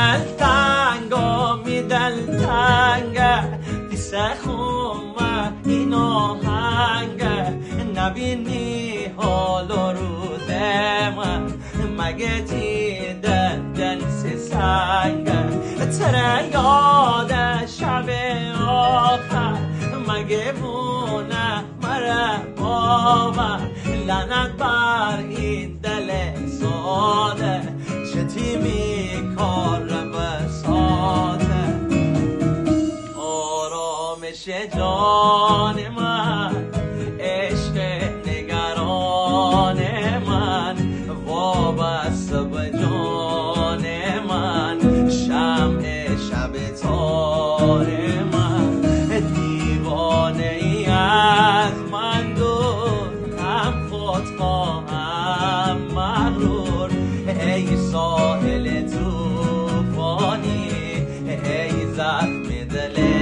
دلتنگا می دلتنگه دیسه خومه این آهنگه نبینی حال و روز من مگه دیدن دنس سنگه تره یاد شب آخر مگه بونه مره باور لعنت بر این دل ساده چه تیمی کار بساده آرامش جان من عشق نگران من وابسته به جان من شمع شب تار من دیوانه ای از من دور هم خودخواهم مغرور ای ساحل توفانی ای زخم دل